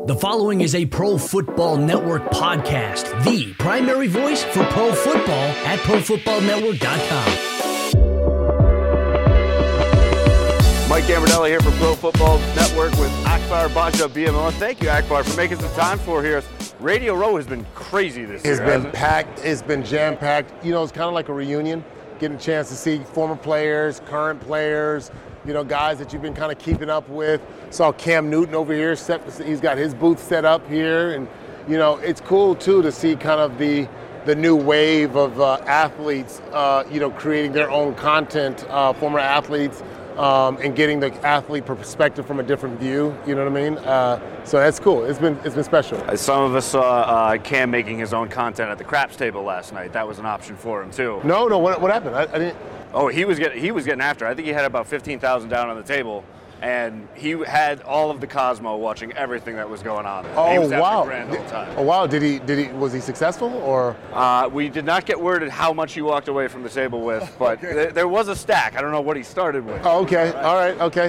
The following is a Pro Football Network podcast, the primary voice for pro football at ProFootballNetwork.com. Mike Gambardella here from Pro Football Network with Akbar Baja BMO. Thank you, Akbar, for making some time for here. Radio Row has been crazy this year. It's been packed. It's been jam-packed. You know, it's kind of like a reunion, getting a chance to see former players, current players, you know, guys that you've been kind of keeping up with. Saw Cam Newton over here. He's got his booth set up here. And, you know, it's cool, too, to see kind of the new wave of athletes, you know, creating their own content, former athletes, and getting the athlete perspective from a different view. You know what I mean? So that's cool. It's been special. Some of us saw Cam making his own content at the craps table last night. That was an option for him, too. No. What happened? I didn't. Oh, he was getting after. I think he had about 15,000 down on the table, and he had all of the Cosmo watching everything that was going on. Oh, he was wow! Grand the whole time. Oh, wow! Was he successable or? We did not get word at how much he walked away from the table with, but there was a stack. I don't know what he started with. Oh, okay. All right. Okay.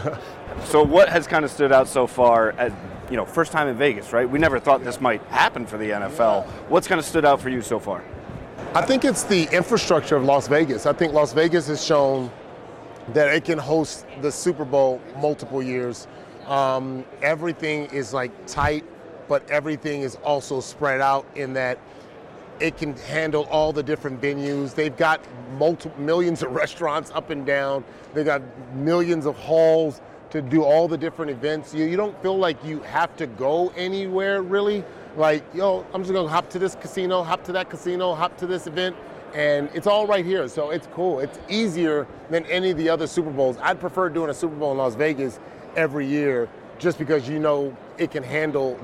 So what has kind of stood out so far as, you know, first time in Vegas, right? We never thought this might happen for the NFL. What's kind of stood out for you so far? I think it's the infrastructure of Las Vegas. I think Las Vegas has shown that it can host the Super Bowl multiple years. Everything is like tight, but everything is also spread out in that it can handle all the different venues. They've got millions of restaurants up and down. They've got millions of halls to do all the different events. You don't feel like you have to go anywhere really. Like, I'm just gonna hop to this casino, hop to that casino, hop to this event, and it's all right here. So it's cool. It's easier than any of the other Super Bowls. I'd prefer doing a Super Bowl in Las Vegas every year, just because you know it can handle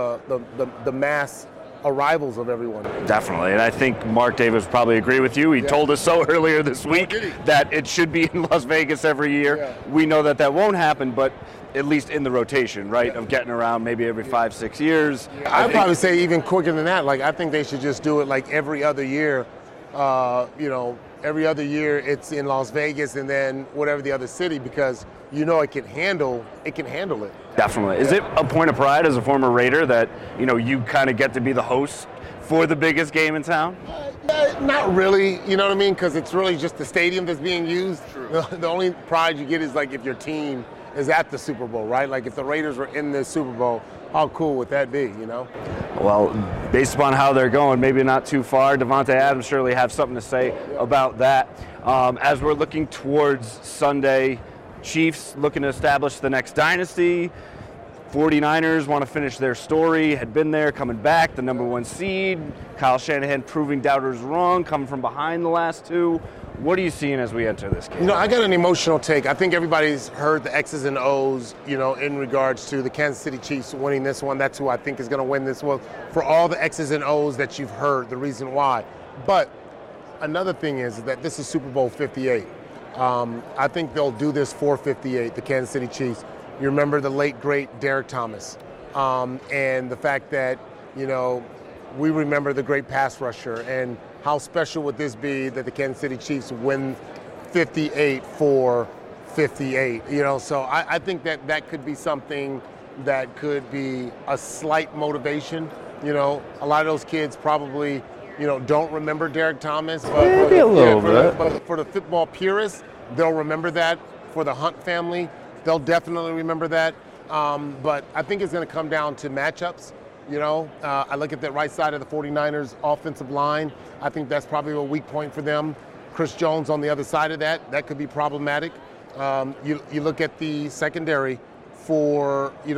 the mass arrivals of everyone. Definitely, and I think Mark Davis probably agree with you. He told us so earlier this week that it should be in Las Vegas every year. Yeah. We know that won't happen, but at least in the rotation, right, of getting around maybe every 5-6 years. I'd probably say even quicker than that. Like, I think they should just do it like every other year. Every other year it's in Las Vegas and then whatever the other city, because you know it can handle it. Definitely. Is it a point of pride as a former Raider that, you know, you kind of get to be the host for the biggest game in town? Not really, you know what I mean? Because it's really just the stadium that's being used. True. The only pride you get is like if your team is at the Super Bowl, right? Like if the Raiders were in the Super Bowl, how cool would that be, you know? Well, based upon how they're going, maybe not too far. Devontae Adams surely have something to say about that. As we're looking towards Sunday, Chiefs looking to establish the next dynasty. 49ers want to finish their story, had been there, coming back, the number one seed. Kyle Shanahan proving doubters wrong, coming from behind the last two. What are you seeing as we enter this game? You know, I got an emotional take. I think everybody's heard the X's and O's, you know, in regards to the Kansas City Chiefs winning this one. That's who I think is going to win this one. For all the X's and O's that you've heard, the reason why. But another thing is that this is Super Bowl 58. I think they'll do this for 58, the Kansas City Chiefs. You remember the late, great Derek Thomas. And the fact that, you know, we remember the great pass rusher. And how special would this be that the Kansas City Chiefs win 58 for 58? You know, so I think that could be something that could be a slight motivation. You know, a lot of those kids probably, you know, don't remember Derek Thomas. But maybe a little bit. But for the football purists, they'll remember that. For the Hunt family, they'll definitely remember that. But I think it's going to come down to matchups. You know, I look at that right side of the 49ers offensive line. I think that's probably a weak point for them. Chris Jones on the other side of that could be problematic. You look at the secondary for the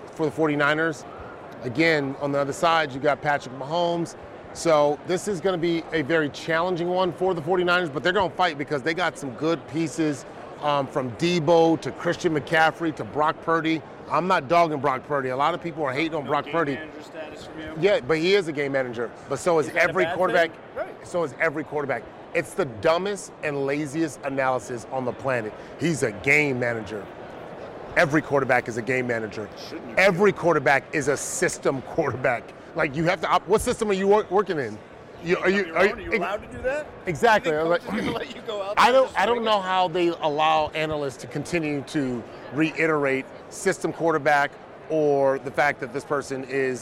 49ers. Again, on the other side, you got Patrick Mahomes. So this is going to be a very challenging one for the 49ers, but they're going to fight because they got some good pieces from Debo to Christian McCaffrey to Brock Purdy. I'm not dogging Brock Purdy. A lot of people are hating on Brock Purdy. Status from you? Yeah, but he is a game manager. But so is every quarterback. Right. So is every quarterback. It's the dumbest and laziest analysis on the planet. He's a game manager. Every quarterback is a game manager. Every quarterback is a system quarterback. Like you have to. What system are you working in? Are you allowed to do that? Exactly. Let you go out I don't know how they allow analysts to continue to reiterate system quarterback, or the fact that this person is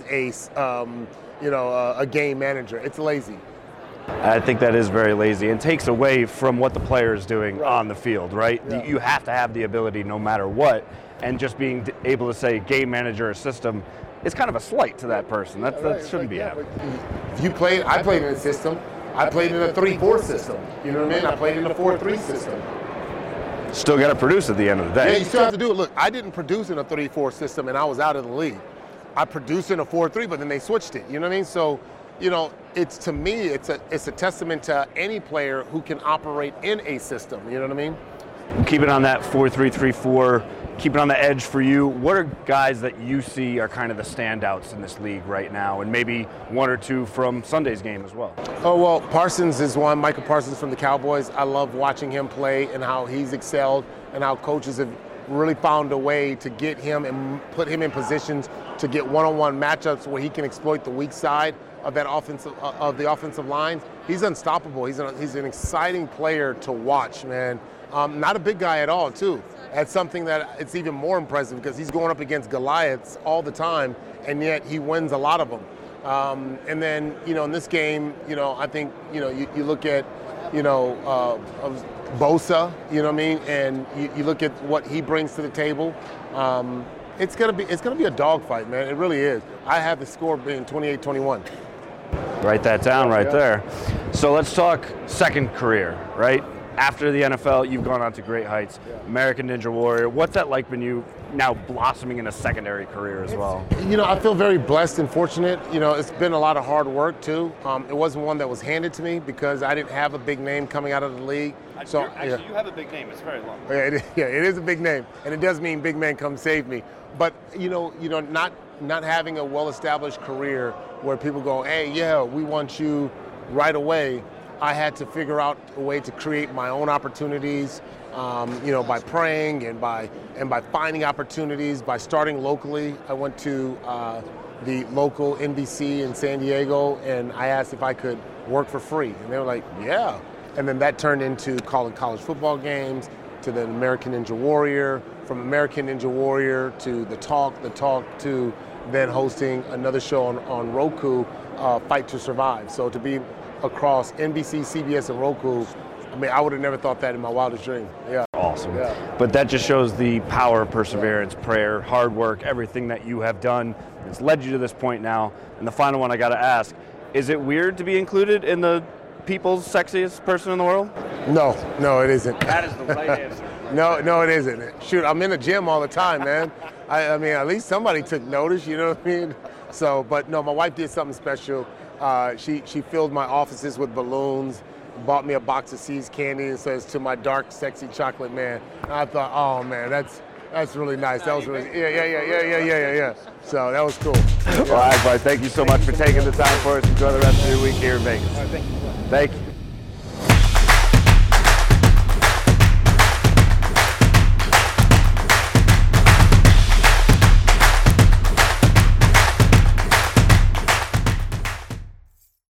a game manager. It's lazy. I think that is very lazy and takes away from what the player is doing on the field, right? Yeah. You have to have the ability no matter what, and just being able to say game manager or system is kind of a slight to that person. That shouldn't be happening. If I played in a system. I played in a 3-4 system. You know what I mean? I played in a 4-3 system. Still got to produce at the end of the day. Yeah, you still have to do it. Look, I didn't produce in a 3-4 system, and I was out of the league. I produced in a 4-3, but then they switched it. You know what I mean? So, it's to me, it's a testament to any player who can operate in a system. You know what I mean? Keep it on that 4-3-3-4. Keep it on the edge for you. What are guys that you see are kind of the standouts in this league right now, and maybe one or two from Sunday's game as well? Oh, well, Parsons is one. Michael Parsons from the Cowboys. I love watching him play and how he's excelled and how coaches have really found a way to get him and put him in positions to get one-on-one matchups where he can exploit the weak side of that the offensive line. He's unstoppable. He's an exciting player to watch, man. Not a big guy at all, too. That's something that it's even more impressive because he's going up against Goliaths all the time, and yet he wins a lot of them. And then, in this game, I think, you look at, Bosa, you know what I mean, and you look at what he brings to the table. It's gonna be a dogfight, man. It really is. I have the score being 28-21. Write that down right there. So let's talk second career, right? After the NFL, you've gone on to great heights. American Ninja Warrior. What's that like when you now blossoming in a secondary career as well? I feel very blessed and fortunate. It's been a lot of hard work too. It wasn't one that was handed to me because I didn't have a big name coming out of the league. So you have a big name. It's very long. Yeah, it is a big name, and it does mean big man come save me. But not having a well-established career where people go, hey, yeah, we want you right away. I had to figure out a way to create my own opportunities, by praying and by finding opportunities, by starting locally. I went to the local NBC in San Diego, and I asked if I could work for free. And they were like, yeah. And then that turned into calling college football games, to the American Ninja Warrior, from American Ninja Warrior to the talk to then hosting another show on Roku, Fight to Survive. So to be across NBC, CBS, and Roku, I would have never thought that in my wildest dream. Yeah. Awesome. Yeah. But that just shows the power of perseverance, prayer, hard work, everything that you have done. It's led you to this point now. And the final one I got to ask, is it weird to be included in the people's sexiest person in the world? No, it isn't. That is the right answer. No, it isn't. Shoot, I'm in the gym all the time, man. I mean, at least somebody took notice, you know what I mean? So, but no, my wife did something special. She filled my offices with balloons, bought me a box of See's candy, and says, "To my dark, sexy chocolate man." And I thought, oh man, that's really nice. That was really, yeah. So that was cool. All right, bud. Thank you so much for taking the time for us. Enjoy the rest of your week here in Vegas. All right, thank you. Thank you.